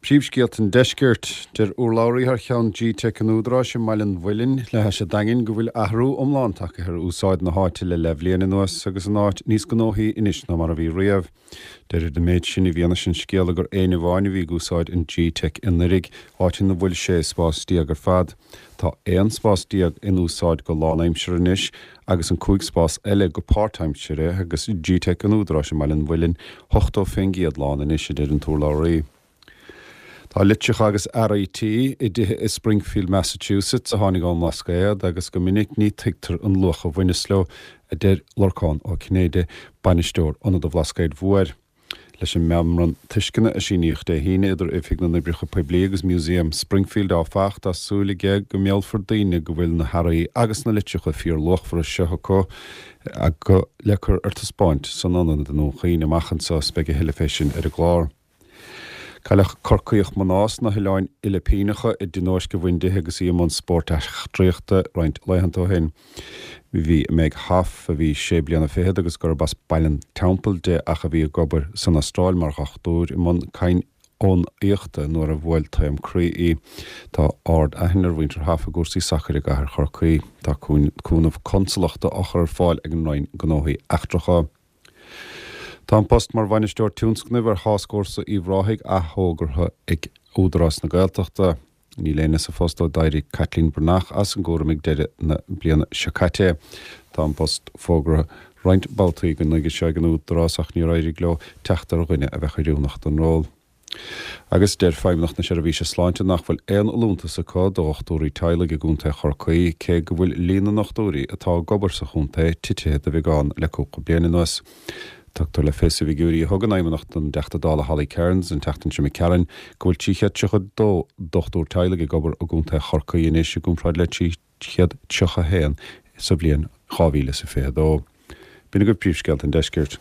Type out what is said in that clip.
Príomhscéalt an deisceart der urlaurí ar cheann G-Tech an údrá sin mailin bhuilinn le heise dangin go bhfuil ahrú omláántacha ar úsáid na háite le leibhléana nuas agus an áit níos gnóthaí inis na mar a bhí riamh. Deir de méid sin I bhíana sin scéal agur éana bháinna bhí úsáid in G-Tech in narig áitin na bhfuil sé spástíag ar fad. Tá éon spástíag in úsáid go lánaimseir inis agus an cúig spás eile go part-timesere agus G-Tech an údrá sin mailin bhuilinn 8 féngiad lán inis idir an túrlaurí. Tá litseach agus RIT I dithe I Springfield, Massachusetts a tháinig an lascéad agus go minic ní teictar an luach a bhainisló a deir lorcán ó Cnéide banisteoir anad a bhlascéid mhuair. Leis an meamran tuiscinna a síníocht de híine idir ifig na bricha Pebli agus Museum Springfield á facht a súla ge go mealfar daine go bhfuil na Haraí agus na litseach a fíor loch for a seochá a go lecur ar taspáint san anan den óchaíine machchan sa spege hilifésin ar a glár. Cailech corcaíoch manás na hiláin Ilipínacha I dinóis go bhain agus I man sport tríochta roint leihann ó hin. Bhí méid haf a bhí sé bliana féad agus gur bas bailan temple de a bhí gobar san Astráil mar chachtúr I man cain ón íochta nuair a bhfuil taim crí tá ard a hinar winter haf a gúsaí sacr a gahar chorcaí tá cúnamh consolachta achar fáil ag an roin gnóthaí achtracha. Tá an post mar bhainisteoir túnscnamh ar háscórsa I bhráthigh a thógartha ag údarás na Gaeltachta. Ní léana sa fóstá dairí Kathleen Brnach as an gcóramigh deire na bliana Seacate. Tá an post fógra roint baltaí go nuige se an údarásach ní raidig le teachtar ghuine a bheith riúnacht an ról. Agus deir feimnach na sé a bhí se sláinte nach bhfuil éon lúnta sa cá do 8úí teile go gúnta chorcaí cé go bhfuil lína nachtúí atá gobar sa chunta tithe a bhí gáin le cúca bliana nuas. Tugtar le fés a bhí gúirí thugan aimimenacht an deachta dála Holly Cairns an teachtain se Cairn go bhfuil tíchead tucha dó dochtúr teile go gobar a gúnta chorcaí inis a gúnfraid le tíchead tucha héan sa bblion 2005. Bína go príomhscéalt an deisceart.